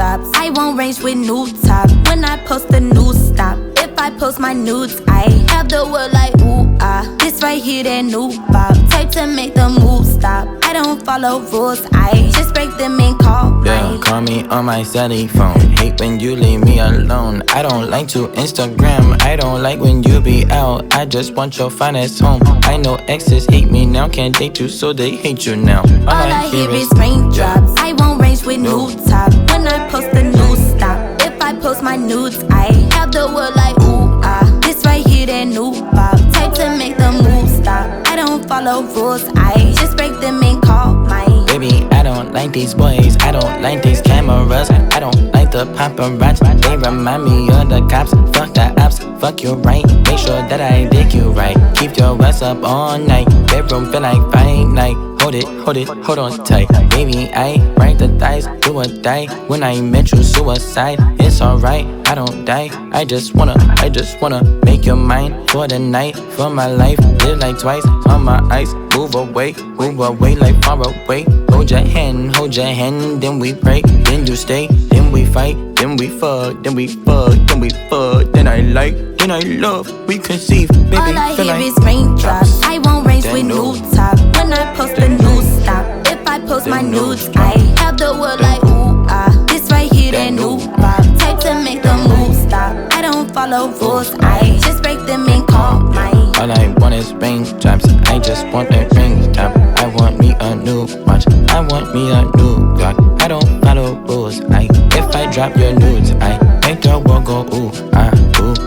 raindrops. I won't range with new top. When I post a new stop. If I post my nudes, I have the world like ooh ah. This right here, that new bop. Type to make the move stop. I don't follow rules, I just break them and call mine. Yeah, call me on my celly phone. Hate when you leave me alone. I don't like to Instagram. I don't like when you be out. I just want your finest home. I know exes hate me now. Can't date you, so they hate you now. All I hear is raindrops. I won't range with new top. When I post a new stop. If I post my nudes, I have the world like ooh ah. This right here, that new bop. Type to make the move stop. I don't follow rules, I just break them and call mine. Baby, I don't like these boys. I don't like these cameras. I don't like the paparazzi. They remind me of the cops. Fuck the apps, fuck you right. Make sure that I dig you right. Keep your ass up all night. Bedroom feel like fight night. Hold it, hold on tight. Baby, I rank the dice, do or die. When I met you, suicide. It's alright, I don't die. I just wanna make your mind for the night, for my life. Live like twice on my ice. Move away like far away. Hold your hand, then we pray. Then you stay, then we fight. Then we fuck, then we fuck, then we fuck. Then I like, then I love, we conceive. Baby, all I hear is raindrops. I won't range with new top. When I post a new stop. If I post my nudes, I have the world like ooh ah. This right here, that new bop. Type to make the move stop. I don't follow rules, I just break them and call mine. All I want is raindrops. I just want a raindrop. I want me a new watch. I want me a new Glock. I don't follow rules. If I drop your nudes, I make the world go ooh ah ooh